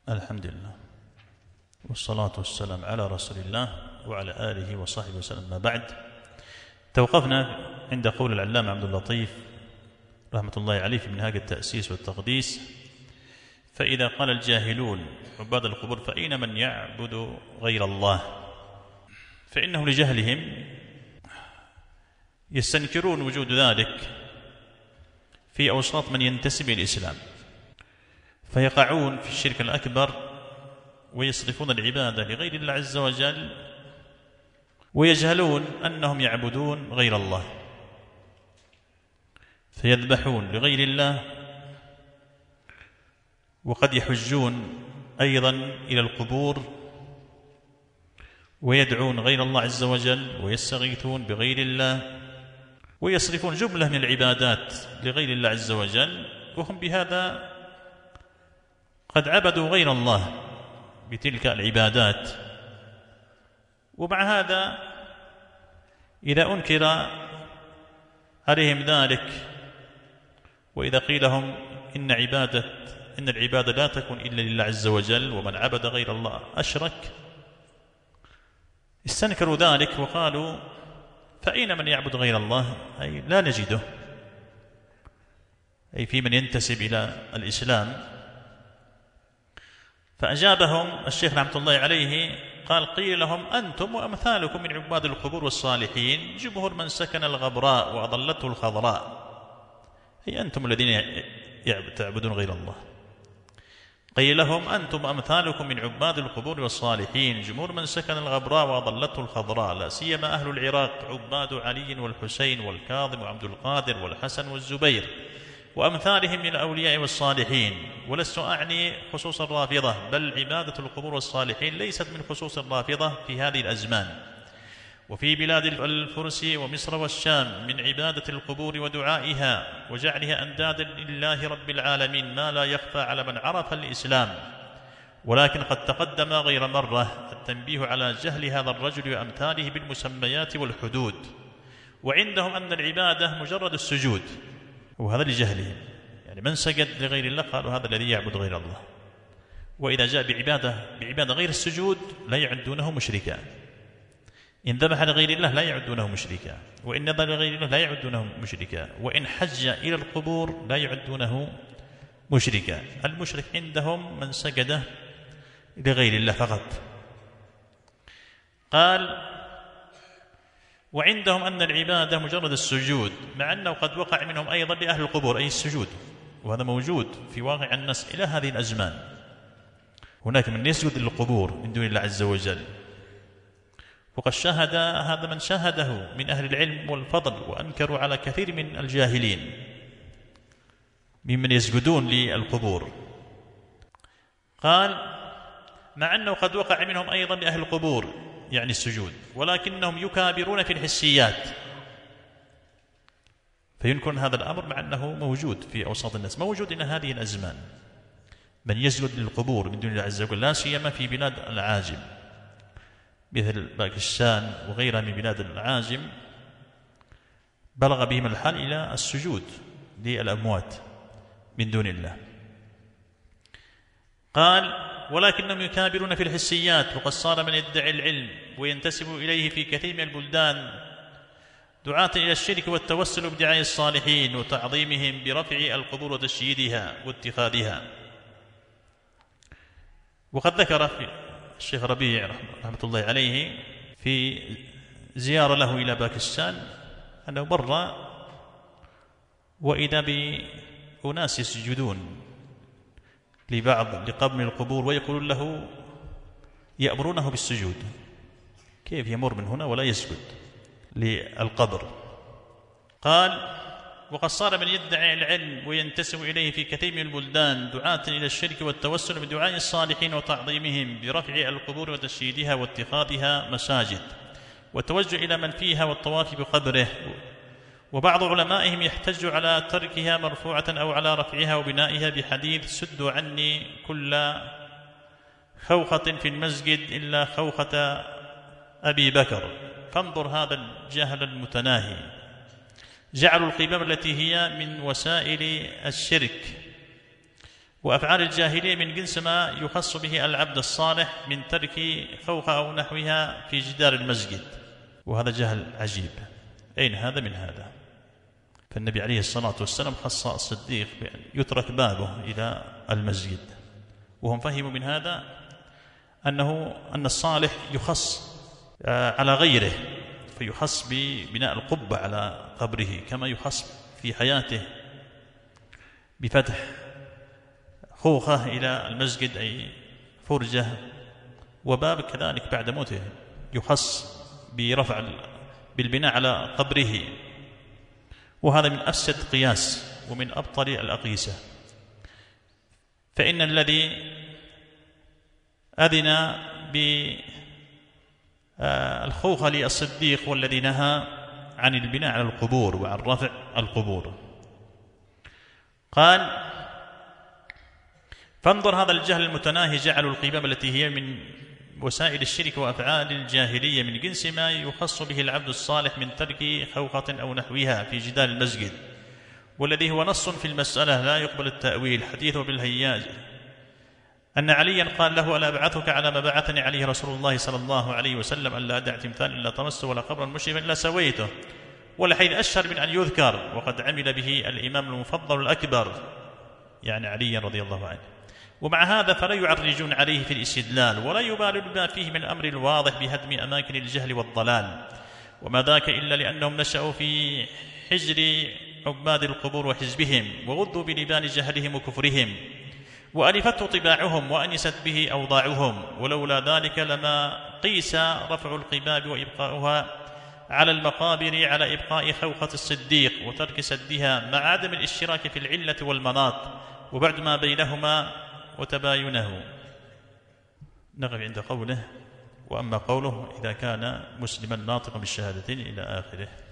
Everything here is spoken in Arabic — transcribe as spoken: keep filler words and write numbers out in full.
الحمد لله والصلاة والسلام على رسول الله وعلى آله وصحبه وسلم. ما بعد، توقفنا عند قول العلامة عبد اللطيف رحمة الله عليه في منهاج التأسيس والتقديس: فإذا قال الجاهلون عباد القبور فأين من يعبد غير الله؟ فإنهم لجهلهم يستنكرون وجود ذلك في أوساط من ينتسب إلى الإسلام، فيقعون في الشرك الأكبر ويصرفون العبادة لغير الله عز وجل، ويجهلون أنهم يعبدون غير الله، فيذبحون لغير الله، وقد يحجون أيضا إلى القبور ويدعون غير الله عز وجل ويستغيثون بغير الله، ويصرفون جملة من العبادات لغير الله عز وجل، وهم بهذا قد عبدوا غير الله بتلك العبادات. ومع هذا إذا أنكر عليهم ذلك، وإذا قيل لهم إن عبادة إن العبادة لا تكون إلا لله عز وجل ومن عبد غير الله أشرك، استنكروا ذلك وقالوا: فأين من يعبد غير الله؟ أي لا نجده، أي في من ينتسب إلى الإسلام. فأجابهم الشيخ رحمة الله عليه قال: قيل لهم: أنتم وأمثالكم من عباد القبور والصالحين، جمهور من سكن الغبراء وأضلته الخضراء، أي أنتم الذين تعبدون غير الله. قيل لهم: أنتم أمثالكم من عباد القبور والصالحين، جمهور من سكن الغبراء وأضلته الخضراء، لا سيما أهل العراق عباد علي والحسين والكاظم وعبد القادر والحسن والزبير وأمثالهم من الأولياء والصالحين. ولست أعني خصوص الرافضة، بل عبادة القبور والصالحين ليست من خصوص الرافضة في هذه الأزمان. وفي بلاد الفرس ومصر والشام من عبادة القبور ودعائها وجعلها أندادا لله رب العالمين ما لا يخفى على من عرف الإسلام، ولكن قد تقدم غير مرة التنبيه على جهل هذا الرجل وأمثاله بالمسميات والحدود. وعندهم أن العبادة مجرد السجود، وهذا لجهلهم، يعني من سجد لغير الله قالوا هذا الذي يعبد غير الله. وإذا جاء بعبادة بعبادة غير السجود لا يعدونه مشركا، إن ذبح لغير الله لا يعدونه مشركا، وإن نذر لغير الله لا يعدونه مشركا، وإن حج إلى القبور لا يعدونه مشركا. المشرك عندهم من سجد لغير الله فقط. قال: وعندهم أن العبادة مجرد السجود، مع أنه قد وقع منهم أيضا لأهل القبور أي السجود، وهذا موجود في واقع الناس إلى هذه الأزمان. هناك من يسجد للقبور من دون الله عز وجل، وقد شاهد هذا من شاهده من أهل العلم والفضل، وأنكروا على كثير من الجاهلين ممن يسجدون للقبور. قال: مع أنه قد وقع منهم أيضا لأهل القبور يعني السجود، ولكنهم يكابرون في الحسيات، فينكر هذا الأمر مع أنه موجود في أوساط الناس، موجود إلى هذه الأزمان من يسجد للقبور من دون الله عز وجل، لا سيما في بلاد العاجم مثل باكستان وغيرها من بلاد العاجم، بلغ بهم الحال إلى السجود للأموات من دون الله. قال: ولكنهم يكابرون في الحسيات، وقد صار من يدعي العلم وينتسب إليه في كثير من البلدان دعاة إلى الشرك والتوسل بدعاء الصالحين وتعظيمهم برفع القبور وتشييدها واتخاذها. وقد ذكر في الشيخ ربيع رحمة الله عليه في زيارة له إلى باكستان أنه مر وإذا بأناس يسجدون لبعض لقبر القبور ويقولون له، يأمرونه بالسجود، كيف يمر من هنا ولا يسجد للقبر؟ قال: وقد صار من يدعي العلم وينتسب إليه في كثير من البلدان دعاة إلى الشرك والتوسل بدعاء الصالحين وتعظيمهم برفع القبور وتشييدها واتخاذها مساجد والتوجه إلى من فيها والطواف بقبره. وبعض علمائهم يحتج على تركها مرفوعة أو على رفعها وبنائها بحديث: سدوا عني كل خوخة في المسجد إلا خوخة أبي بكر. فانظر هذا الجهل المتناهي، جعلوا القباب التي هي من وسائل الشرك وأفعال الجاهلية من جنس ما يخص به العبد الصالح من ترك خوخة أو نحوها في جدار المسجد، وهذا جهل عجيب. أين هذا من هذا؟ فالنبي عليه الصلاة والسلام خص الصديق بأن يترك بابه إلى المسجد، وهم فهموا من هذا أنه أن الصالح يخص على غيره، فيخص ببناء القبة على قبره، كما يخص في حياته بفتح خوخة إلى المسجد أي فرجة، وباب كذلك بعد موته يخص برفع بالبناء على قبره، وهذا من أفسد قياس ومن أبطل الأقيسة. فإن الذي أذن بالخوخة للصديق والذي نهى عن البناء على القبور وعن رفع القبور. قال: فانظر هذا الجهل المتناهي جعلوا القباب التي هي من وسائل الشرك وأفعال الجاهلية من جنس ما يخص به العبد الصالح من ترك خوخة أو نحوها في جدار المسجد، والذي هو نص في المسألة لا يقبل التأويل. حديثه بالهياج أن عليا قال له: ألا أبعثك على ما بعثني عليه رسول الله صلى الله عليه وسلم أن لا أدع تمثال إلا طمسته ولا قبرا مشرفا إلا سويته، والحديث أشهر من أن يذكر، وقد عمل به الإمام المفضل الأكبر يعني علي رضي الله عنه. ومع هذا فلا يعرجون عليه في الاستدلال ولا يبالون بما فيه من الأمر الواضح بهدم أماكن الجهل والضلال، وما ذاك إلا لأنهم نشأوا في حجر عباد القبور وحزبهم، وغضوا بلبان جهلهم وكفرهم، وألفته طباعهم وأنست به أوضاعهم، ولولا ذلك لما قيس رفع القباب وإبقاؤها على المقابر على إبقاء خوخة الصديق وترك سدها، مع عدم الاشتراك في العلة والمناط وبعد ما بينهما وتباينه. نقف عند قوله: وأما قوله إذا كان مسلما ناطقا بالشهادتين إلى آخره.